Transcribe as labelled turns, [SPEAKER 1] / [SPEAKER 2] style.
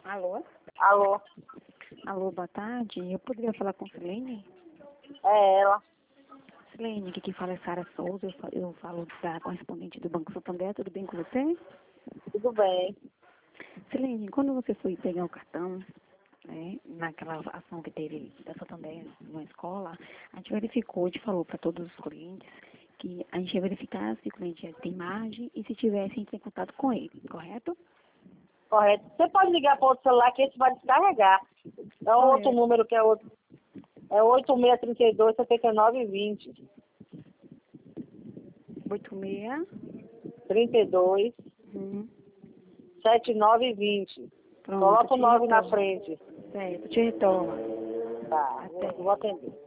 [SPEAKER 1] Alô?
[SPEAKER 2] Alô?
[SPEAKER 1] Alô, boa tarde. Eu poderia falar com Silene?
[SPEAKER 2] É ela.
[SPEAKER 1] Silene, aqui quem fala é Sara Souza. Eu falo da correspondente do Banco Santander. Tudo bem com você?
[SPEAKER 2] Tudo bem.
[SPEAKER 1] Silene, quando você foi pegar o cartão, né, naquela ação que teve da Santander na escola, a gente verificou, a gente falou para todos os clientes que a gente ia verificar se o cliente tem margem e se tivesse, a gente tem contato com ele, correto?
[SPEAKER 2] Correto. Você pode ligar para outro celular que esse vai descarregar. É um outro número que é outro. É 8632-7920.
[SPEAKER 1] 86.
[SPEAKER 2] 32
[SPEAKER 1] Uhum.
[SPEAKER 2] 7920.
[SPEAKER 1] Pronto,
[SPEAKER 2] Coloca o
[SPEAKER 1] te
[SPEAKER 2] 9 na
[SPEAKER 1] retorno.
[SPEAKER 2] frente.
[SPEAKER 1] Certo, te retorno.
[SPEAKER 2] Tá.
[SPEAKER 1] Até.
[SPEAKER 2] Eu vou atender.